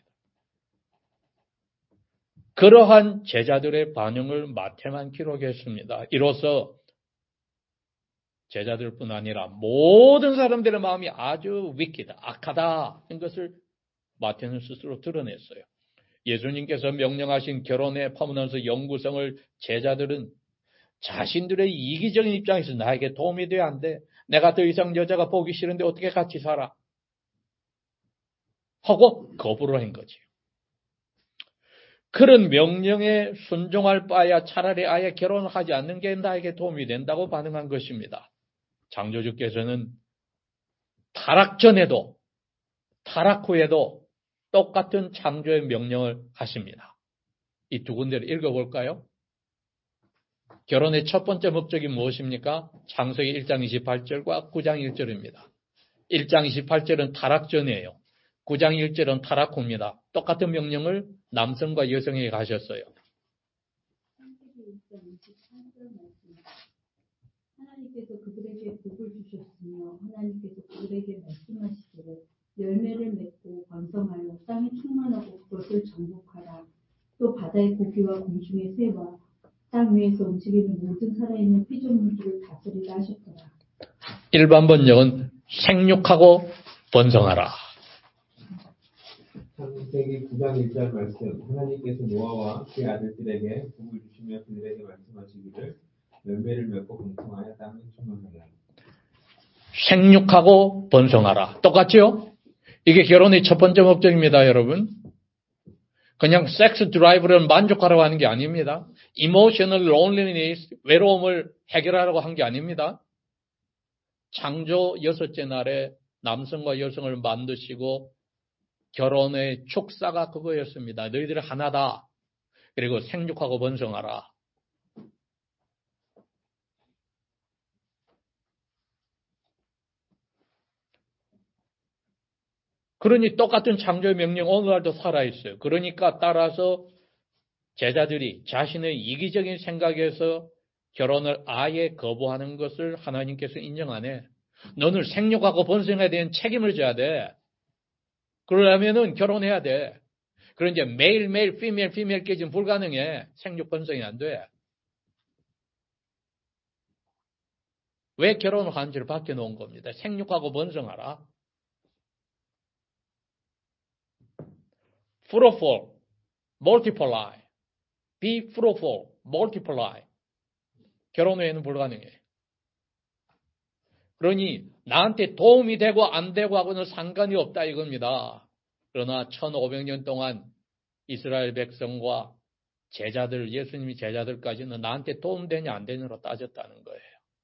그러한 제자들의 반응을 마태만 기록했습니다. 이로써 제자들뿐 아니라 모든 사람들의 마음이 아주 위키다, 악하다 하는 것을 마태는 스스로 드러냈어요. 예수님께서 명령하신 결혼의 퍼머넌스 영구성을 제자들은 자신들의 이기적인 입장에서 나에게 도움이 돼야 안 돼. 내가 더 이상 여자가 보기 싫은데 어떻게 같이 살아? 하고 거부를 한 거지. 그런 명령에 순종할 바야 차라리 아예 결혼을 하지 않는 게 나에게 도움이 된다고 반응한 것입니다. 창조주께서는 타락 전에도 타락 후에도 똑같은 창조의 명령을 하십니다. 이 두 군데를 읽어볼까요? 결혼의 첫 번째 목적이 무엇입니까? 창세기 1장 28절과 9장 1절입니다. 1장 28절은 타락 전이에요. 9장 1절은 타락 후입니다. 똑같은 명령을 남성과 여성에게 하셨어요. 하나님께서 그들에게 복을 주셨으며 하나님께서 그들에게 말씀하시기를 열매를 맺고 번성하여 땅이 충만하고 그것을 정복하라. 또 바다의 고기와 공중의 새와 땅 위에서 움직이는 모든 살아있는 피조물들을 다스리라 하셨더라. 일반 번역은 생육하고 번성하라. 창세기 9장 1절 말씀. 하나님께서 노아와 그의 아들들에게 복을 주시며 그들에게 말씀하시기를 열매를 맺고 번성하여 땅을 충만하라. 생육하고 번성하라. 똑같죠? 이게 결혼의 첫 번째 목적입니다, 여러분. 그냥 섹스 드라이브를 만족하라고 하는 게 아닙니다. Emotional loneliness, 외로움을 해결하라고 한 게 아닙니다. 창조 6째 날에 남성과 여성을 만드시고 결혼의 축사가 그거였습니다. 너희들이 하나다. 그리고 생육하고 번성하라. 그러니 똑같은 창조의 명령 오늘날도 살아있어요. 그러니까 따라서 제자들이 자신의 이기적인 생각에서 결혼을 아예 거부하는 것을 하나님께서 인정하네. 너는 생육하고 번성에 대한 책임을 져야 돼. 그러려면은 결혼해야 돼. 그런 이제 매일매일 피메일 깨지면 불가능해. 생육 번성이 안 돼. 왜 결혼을 하는지를 바뀌어놓은 겁니다. 생육하고 번성하라. fruitful, multiply. be fruitful, multiply. 결혼 후에는 불가능해. 그러니 나한테 도움이 되고 안 되고 하고는 상관이 없다 이겁니다. 그러나 1500년 동안 이스라엘 백성과 제자들, 예수님이 제자들까지는 나한테 도움되냐 안 되냐로 따졌다는 거예요.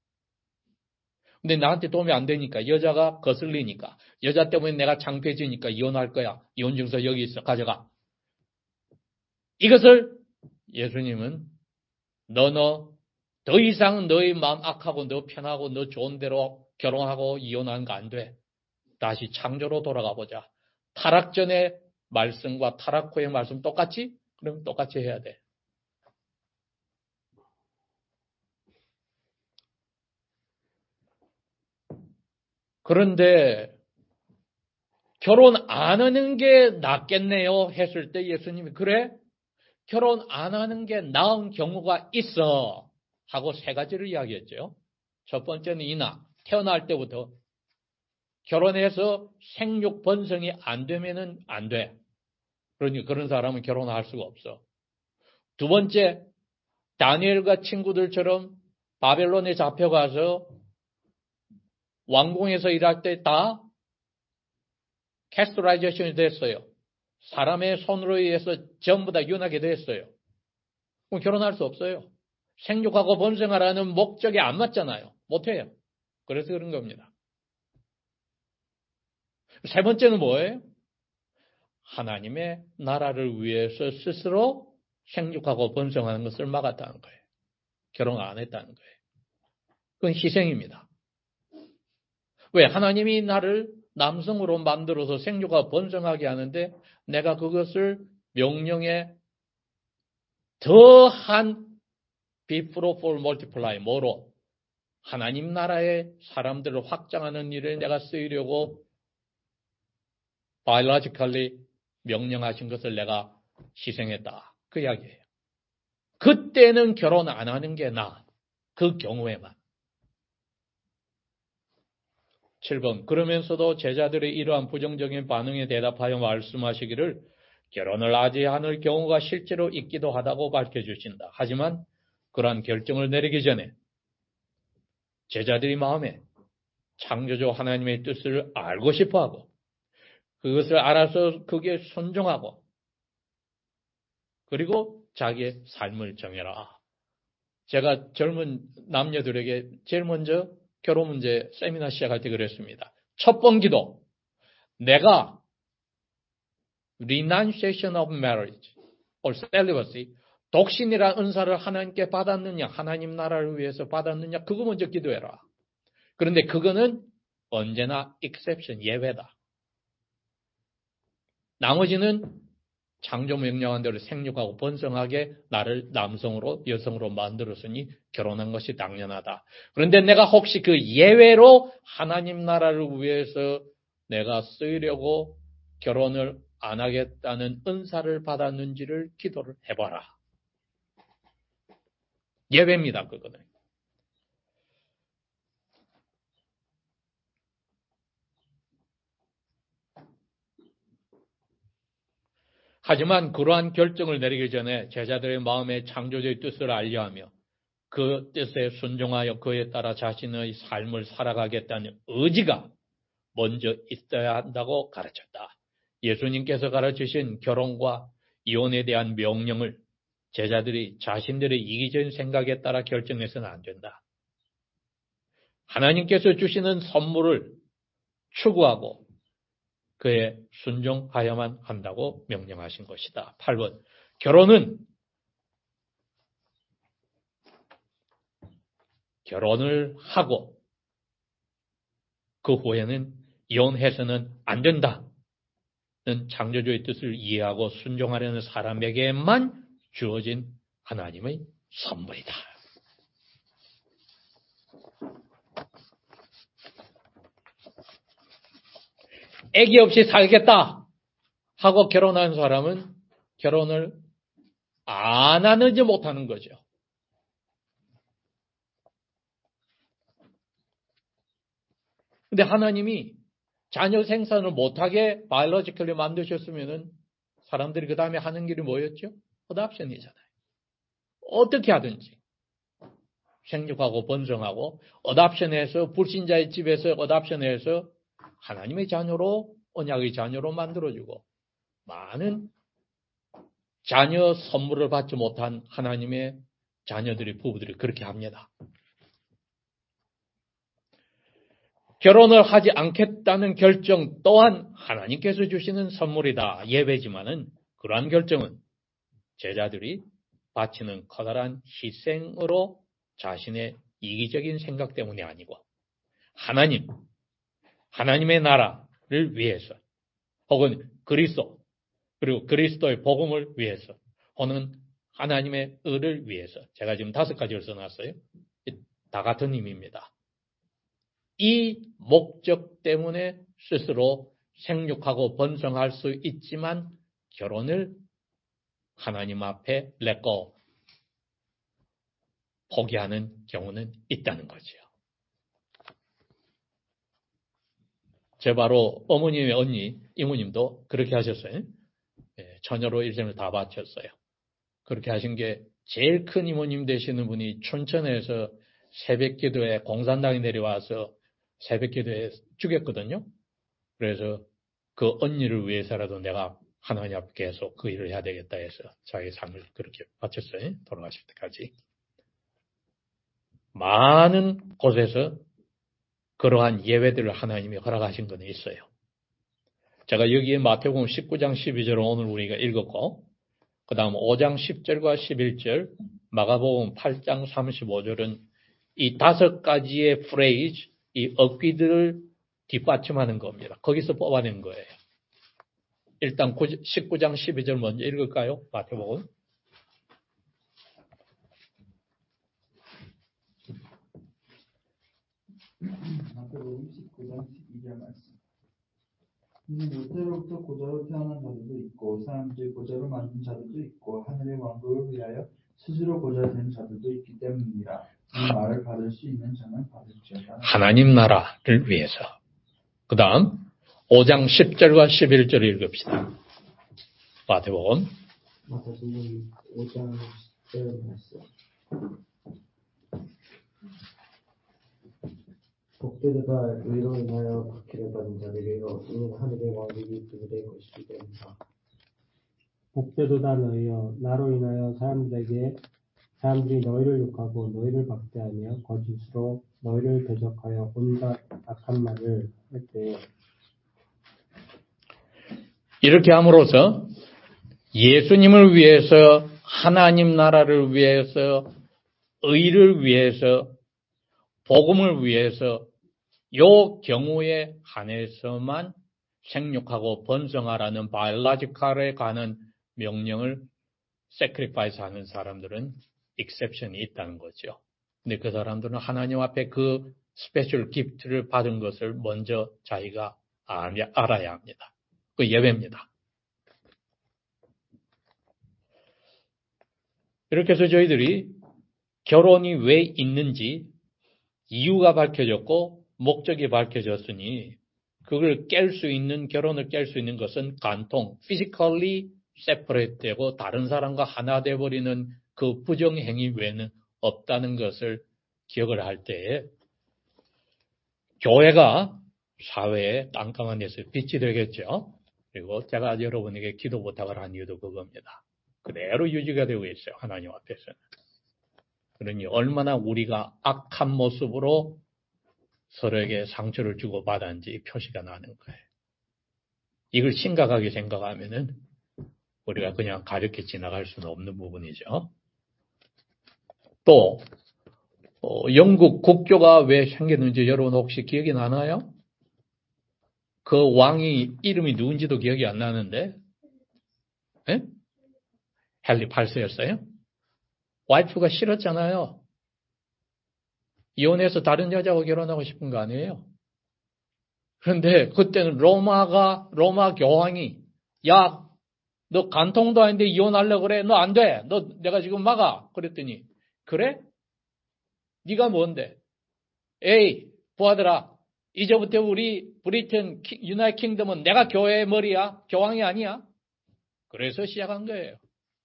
근데 나한테 도움이 안 되니까, 여자가 거슬리니까, 여자 때문에 내가 창피해지니까 이혼할 거야. 이혼증서 여기 있어. 가져가. 이것을 예수님은 너 더 이상 너의 마음 악하고 너 편하고 너 좋은 대로 결혼하고 이혼하는 거 안 돼. 다시 창조로 돌아가 보자. 타락 전의 말씀과 타락 후의 말씀 똑같지? 그럼 똑같이 해야 돼. 그런데 결혼 안 하는 게 낫겠네요 했을 때 예수님이 그래? 결혼 안 하는 게 나은 경우가 있어 하고 3가지를 이야기했죠. 첫 번째는 이나 태어날 때부터 결혼해서 생육 번성이 안 되면은 안 돼. 그러니 그런 사람은 결혼할 수가 없어. 두 번째, 다니엘과 친구들처럼 바벨론에 잡혀가서 왕궁에서 일할 때 다 캐스트라이제이션이 됐어요. 사람의 손으로 의해서 전부 다 윤하게 됐어요. 그럼 결혼할 수 없어요. 생육하고 번성하라는 목적이 안 맞잖아요. 못해요. 그래서 그런 겁니다. 세 번째는 뭐예요? 하나님의 나라를 위해서 스스로 생육하고 번성하는 것을 막았다는 거예요. 결혼 안 했다는 거예요. 그건 희생입니다. 왜? 하나님이 나를 남성으로 만들어서 생육하고 번성하게 하는데 내가 그것을 명령에 더한 be fruitful, multiply 뭐로? 하나님 나라의 사람들을 확장하는 일을 내가 쓰이려고 biologically 명령하신 것을 내가 희생했다. 그 이야기예요. 그때는 결혼 안 하는 게 나아. 그 경우에만. 7번. 그러면서도 제자들의 이러한 부정적인 반응에 대답하여 말씀하시기를 결혼을 하지 않을 경우가 실제로 있기도 하다고 밝혀주신다. 하지만 그러한 결정을 내리기 전에 제자들이 마음에 창조주 하나님의 뜻을 알고 싶어하고 그것을 알아서 그게 순종하고 그리고 자기의 삶을 정해라. 제가 젊은 남녀들에게 제일 먼저 결혼 문제 세미나 시작할 때 그랬습니다. 첫 번 기도. 내가 renunciation of marriage or celibacy 독신이라는 은사를 하나님께 받았느냐 하나님 나라를 위해서 받았느냐 그거 먼저 기도해라. 그런데 그거는 언제나 exception 예외다. 나머지는 창조 명령한 대로 생육하고 번성하게 나를 남성으로 여성으로 만들었으니 결혼한 것이 당연하다. 그런데 내가 혹시 그 예외로 하나님 나라를 위해서 내가 쓰이려고 결혼을 안 하겠다는 은사를 받았는지를 기도를 해봐라. 예외입니다. 그거는. 하지만 그러한 결정을 내리기 전에 제자들의 마음에 창조주의 뜻을 알려하며 그 뜻에 순종하여 그에 따라 자신의 삶을 살아가겠다는 의지가 먼저 있어야 한다고 가르쳤다. 예수님께서 가르치신 결혼과 이혼에 대한 명령을 제자들이 자신들의 이기적인 생각에 따라 결정해서는 안 된다. 하나님께서 주시는 선물을 추구하고 그에 순종하여만 한다고 명령하신 것이다. 8번. 결혼을 하고 그 후에는 이혼해서는 안 된다는 창조주의 뜻을 이해하고 순종하려는 사람에게만 주어진 하나님의 선물이다. 아기 없이 살겠다 하고 결혼한 사람은 결혼을 안 하는지 못하는 거죠. 근데 하나님이 자녀 생산을 못하게 바이올로지컬리 만드셨으면은 사람들이 그 다음에 하는 길이 뭐였죠? 어답션이잖아요. 어떻게 하든지 생육하고 번성하고 어답션해서 불신자의 집에서 어답션해서 하나님의 자녀로 언약의 자녀로 만들어주고 많은 자녀 선물을 받지 못한 하나님의 자녀들이 부부들이 그렇게 합니다. 결혼을 하지 않겠다는 결정 또한 하나님께서 주시는 선물이다. 예배지만은 그러한 결정은 제자들이 바치는 커다란 희생으로 자신의 이기적인 생각 때문이 아니고 하나님의 나라를 위해서 혹은 그리스도 그리고 그리스도의 복음을 위해서 혹은 하나님의 의를 위해서 제가 지금 5가지를 써놨어요. 다 같은 의미입니다. 이 목적 때문에 스스로 생육하고 번성할 수 있지만 결혼을 하나님 앞에 내꺼 포기하는 경우는 있다는 거죠. 제 바로 어머님의 언니 이모님도 그렇게 하셨어요. 처녀로 일생을 다 바쳤어요. 그렇게 하신 게 제일 큰 이모님 되시는 분이 춘천에서 새벽기도에 공산당이 내려와서 새벽기도에 죽였거든요. 그래서 그 언니를 위해서라도 내가 하나님 앞에 계속 그 일을 해야 되겠다 해서 자기 삶을 그렇게 바쳤어요. 돌아가실 때까지. 많은 곳에서 그러한 예외들을 하나님이 허락하신 건 있어요. 제가 여기에 마태복음 19장 12절을 오늘 우리가 읽었고 그 다음 5장 10절과 11절 마가복음 8장 35절은 이 5가지의 프레이즈, 이 어귀들을 뒷받침하는 겁니다. 거기서 뽑아낸 거예요. 일단 19장 12절 먼저 읽을까요? 마태복음. 마태복음 19장 12절 말씀. 이는 모태로부터 고자로 태어난 자들도 있고 사람들이 고자로 만든 자들도 있고 하늘의 왕국을 위하여 스스로 고자 된 자들도 있기 때문이라. 이 말을 받을 수 있는 자는 받을지어다. 하나님 나라를 위해서. 그 다음 5장 10절과 11절을 읽읍시다. 마태복음 5장 10절 말씀. 복되도다 의로 인하여 박해를 받은 자들이여 이는 하늘의 왕국이 그들의 것이기 때문이다. 복되도다 너희여 나로 인하여 사람들이 너희를 욕하고 너희를 박대하며 거짓으로 너희를 대적하여 온갖 악한 말을 할 때에 이렇게 함으로써 예수님을 위해서 하나님 나라를 위해서 의를 위해서 복음을 위해서 요 경우에 한해서만 생육하고 번성하라는 바이올로지컬에 관한 명령을 sacrifice 하는 사람들은 exception이 있다는 거죠. 근데 그 사람들은 하나님 앞에 그 스페셜 기프트를 받은 것을 먼저 자기가 알아야 합니다. 그 예배입니다. 이렇게 해서 저희들이 결혼이 왜 있는지 이유가 밝혀졌고 목적이 밝혀졌으니 그걸 깰 수 있는 결혼을 깰 수 있는 것은 간통, physically separate 되고 다른 사람과 하나 되어버리는 그 부정행위 외에는 없다는 것을 기억을 할 때에 교회가 사회에 깜깜한 데서 빛이 되겠죠. 그리고 제가 여러분에게 기도 부탁을 한 이유도 그겁니다. 그대로 유지가 되고 있어요. 하나님 앞에서는. 그러니 얼마나 우리가 악한 모습으로 서로에게 상처를 주고 받았는지 표시가 나는 거예요. 이걸 심각하게 생각하면은 우리가 그냥 가볍게 지나갈 수는 없는 부분이죠. 또 영국 국교가 왜 생겼는지 여러분 혹시 기억이 나나요? 그 왕이 이름이 누군지도 기억이 안 나는데 네? 헨리 8세였어요? 와이프가 싫었잖아요. 이혼해서 다른 여자하고 결혼하고 싶은 거 아니에요? 그런데 그때는 로마 교황이 야 너 간통도 아닌데 이혼하려고 그래? 너 안 돼. 너 내가 지금 막아. 그랬더니 그래? 네가 뭔데? 에이 부하들아, 이제부터 우리 브리튼 유나이티드 킹덤은 내가 교회의 머리야. 교황이 아니야. 그래서 시작한 거예요.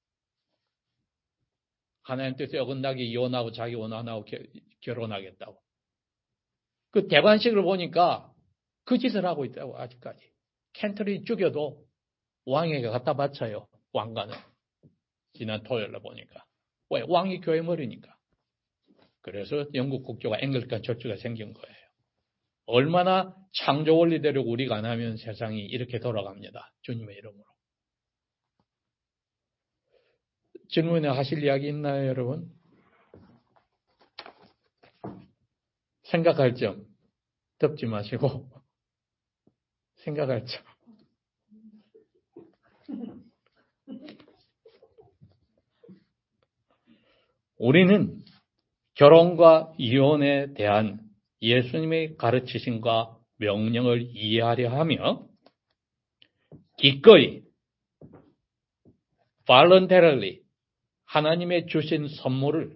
하나님 뜻에 어긋나게 이혼하고 자기 원한하고 결혼하겠다고. 그 대관식을 보니까 그 짓을 하고 있다고. 아직까지 캔터리 죽여도 왕에게 갖다 바쳐요. 왕관을. 지난 토요일에 보니까. 왜? 왕이 교회 머리니까. 그래서 영국 국교가 앵글리칸 철주가 생긴 거예요. 얼마나 창조 원리대로 우리가 안 하면 세상이 이렇게 돌아갑니다. 주님의 이름으로. 질문에 하실 이야기 있나요, 여러분? 생각할 점 덮지 마시고 생각할 점. 우리는 결혼과 이혼에 대한 예수님의 가르치심과 명령을 이해하려 하며 기꺼이 voluntarily 하나님의 주신 선물을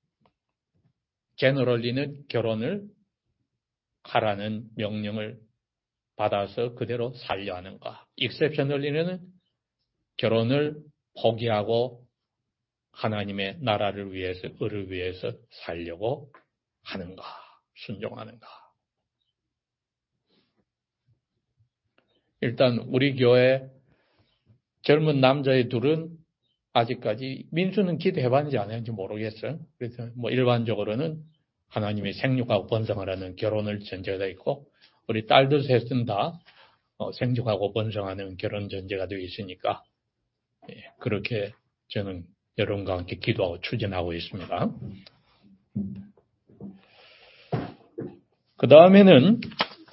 제너럴리는 결혼을 하라는 명령을 받아서 그대로 살려 하는가. exceptionally는 결혼을 포기하고 하나님의 나라를 위해서, 을을 위해서 살려고 하는가, 순종하는가. 일단 우리 교회 젊은 남자의 둘은 아직까지 민수는 기도해봤는지 안 했는지 모르겠어요. 그래서 일반적으로는 하나님의 생육하고 번성하라는 결혼을 전제가 되어 있고 우리 딸들 셋은 다 생육하고 번성하는 결혼 전제가 되어 있으니까 그렇게 저는 여러분과 함께 기도하고 추진하고 있습니다. 그 다음에는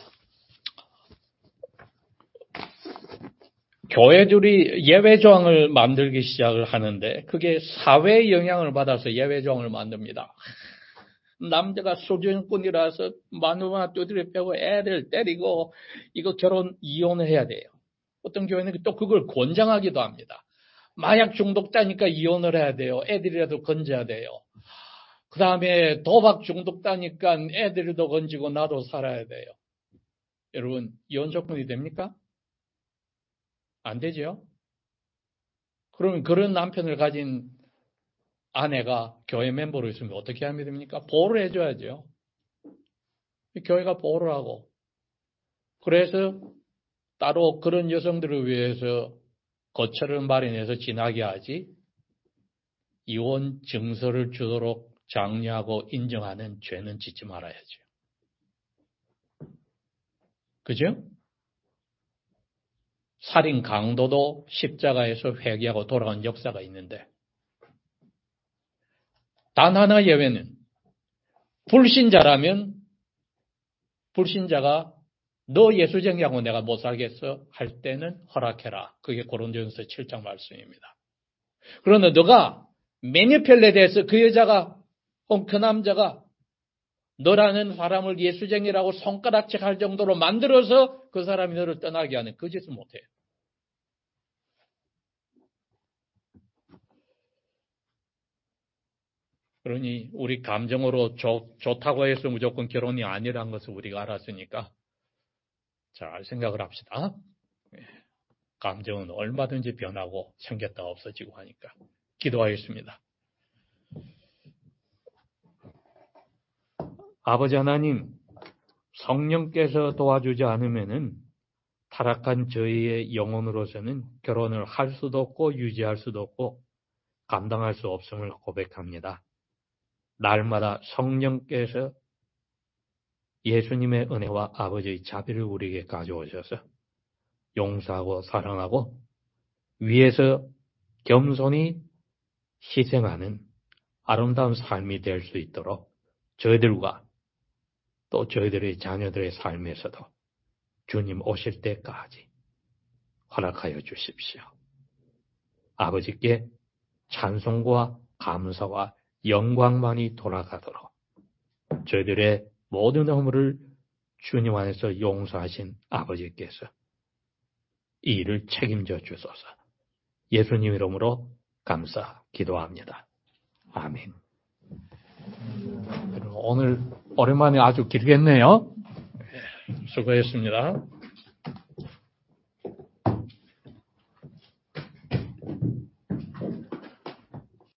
교회들이 예외조항을 만들기 시작을 하는데 그게 사회의 영향을 받아서 예외조항을 만듭니다. 남자가 소주꾼이라서 마누라 두드려 패고 애를 때리고 이거 이혼을 해야 돼요. 어떤 교회는 또 그걸 권장하기도 합니다. 마약 중독자니까 이혼을 해야 돼요. 애들이라도 건져야 돼요. 그 다음에 도박 중독자니까 애들도 건지고 나도 살아야 돼요. 여러분 이혼 조건이 됩니까? 안 되죠? 그러면 그런 남편을 가진 아내가 교회 멤버로 있으면 어떻게 하면 됩니까? 보호를 해줘야죠. 교회가 보호를 하고. 그래서 따로 그런 여성들을 위해서 거처를 마련해서 지나게 하지 이혼 증서를 주도록 장려하고 인정하는 죄는 짓지 말아야죠. 그죠? 살인 강도도 십자가에서 회개하고 돌아간 역사가 있는데 단 하나 예외는 불신자라면 불신자가 너 예수쟁이하고 내가 못 살겠어 할 때는 허락해라. 그게 고린도전서 7장 말씀입니다. 그러나 너가 매니펠레 돼서 그 여자가 혹은 그 남자가 너라는 사람을 예수쟁이라고 손가락질 할 정도로 만들어서 그 사람이 너를 떠나게 하는 그 짓을 못해요. 그러니 우리 감정으로 좋다고 해서 무조건 결혼이 아니라는 것을 우리가 알았으니까 잘 생각을 합시다. 감정은 얼마든지 변하고 생겼다 없어지고 하니까 기도하겠습니다. 아버지 하나님, 성령께서 도와주지 않으면은 타락한 저희의 영혼으로서는 결혼을 할 수도 없고 유지할 수도 없고 감당할 수 없음을 고백합니다. 날마다 성령께서 예수님의 은혜와 아버지의 자비를 우리에게 가져오셔서 용서하고 사랑하고 위에서 겸손히 희생하는 아름다운 삶이 될 수 있도록 저희들과 또 저희들의 자녀들의 삶에서도 주님 오실 때까지 허락하여 주십시오. 아버지께 찬송과 감사와 영광만이 돌아가도록 저희들의 모든 허물을 주님 안에서 용서하신 아버지께서 이 일을 책임져 주소서. 예수님 이름으로 감사 기도합니다. 아멘. 오늘 오랜만에 아주 길겠네요. 수고했습니다.